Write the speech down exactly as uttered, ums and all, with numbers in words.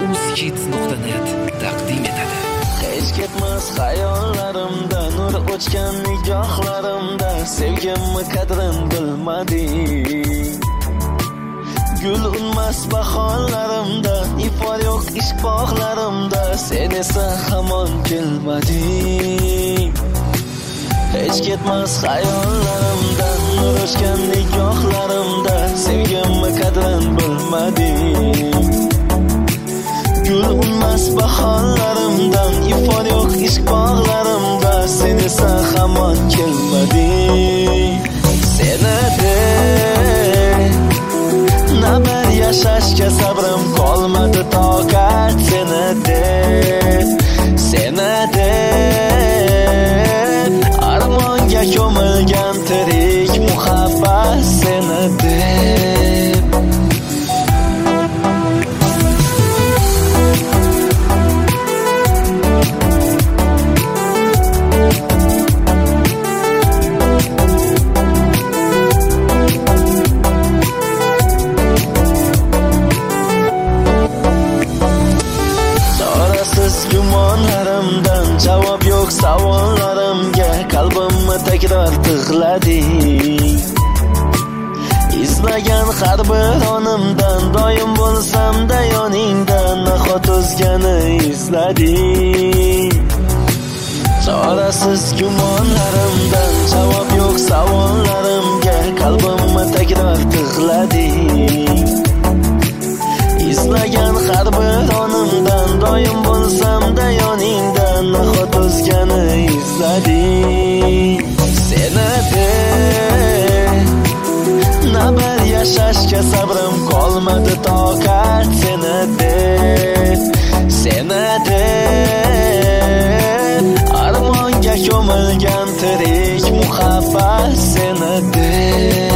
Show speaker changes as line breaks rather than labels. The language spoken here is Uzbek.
uzkids nuqta net taqdim etadi.
Hech ketmas xayollarimda, nur o'chgan nigohlarimda, sevgimni qadrin bilmading. Gul unmas bahorlarimda, ifod yo'q ishq bog'larimda, sen esa hamon kelmading. Hech ketmas xayollarimda, nur o'chgan nigohlarimda, sevgimni qadrin bilmading. Gul unmas bahorlarimdan, ifod yo'q ishq bog'larimda, sen esa hamon kelmading. Seni deb nabar yashashga sabrim qolmadi toqat, seni deb, seni deb armonga ko'milgan tirik muhabbat, seni deb. Gumonlarimdan javob yo'q savollarimga, qalbimni takror tig'lading. Izlagan har bir onimdan, doim bo'lsam-da yoningdan, nahot o'zgani izlading. Chorasiz gumonlarimdan javob yo'q savollarimga, qalbimni takror tig'lading. Izlagan har bir onimdan, doim bo'lsam-da yoningdan, nahot o'zgani izlading. Seni deb nabar yashashga sabrim qolmadi toqat, seni deb, seni deb armonga ko'milgan tirik muhabbat, seni deb.